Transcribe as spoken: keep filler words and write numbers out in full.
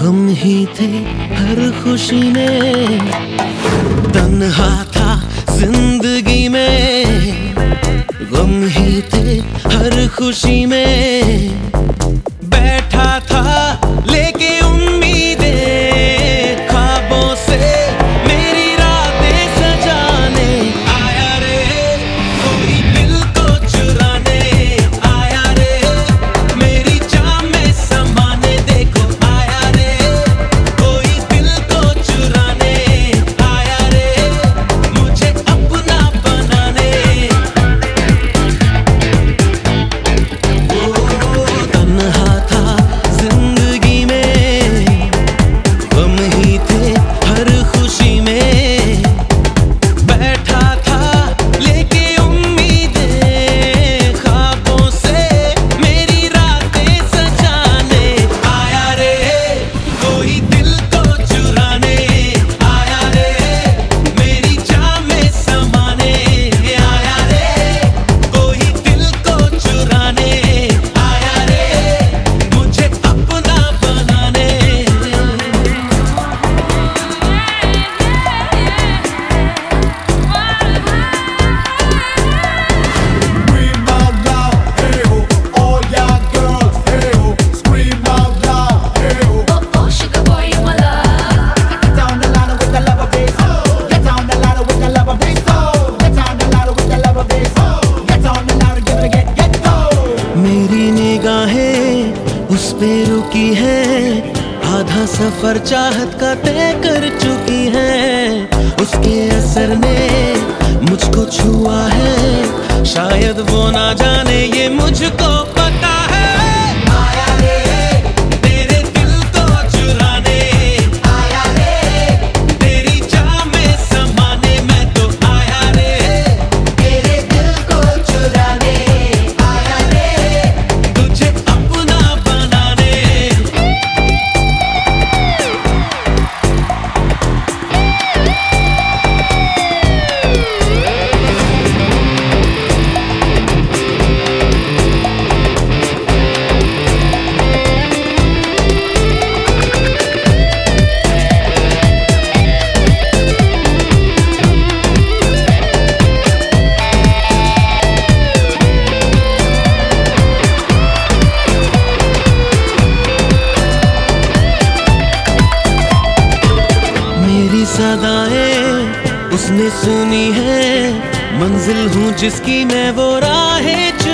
गम ही थे हर खुशी में, तन्हा था जिंदगी में। गम ही थे हर खुशी में, बैठा था लेके उम्मीदें, ख्वाबों से मेरी रातें सजाने। आया रे कोई दिल को चुराने, आया रे मेरी जान में समाने। देखो आया रे कोई दिल को चुराने, आया रे मुझे अपना बनाने। ओ तन्हा था जिंदगी में, गम ही थे हर खुशी में, बैठा था लेके उम्मीदें, ख्वाबों से मेरी रातें सजाने। आया रे कोई दिल को चुराने, आया रे मेरी जान में समाने। आया रे कोई दिल को चुराने, आया रे मुझे अपना बनाने। Scream out loud, hey ho, all y'all girls, hey ho. Scream out loud, hey ho. Oh, oh, sugar boy, you my love. Get down the ladder with the lover bass. Get down the ladder with the lover bass. Get down the ladder with the lover bass. Get down the ladder, give it a get, get go. मेरी निगाहें उस पे रुकी हैं, आधा सफर चाहत का तय कर चुकी हैं। उसके असर ने मुझको छुआ है, शायद वो ना जाने ये मुझको पता है। आया रे तेरे दिल को चुराने, आया रे तेरी जान में समाने। मैं तो आया रे तेरे दिल को चुराने, आया रे तुझे अपना बनाने। मेरी सदाएं उसने सुनी है, मंजिल हूँ जिसकी मैं वो राहें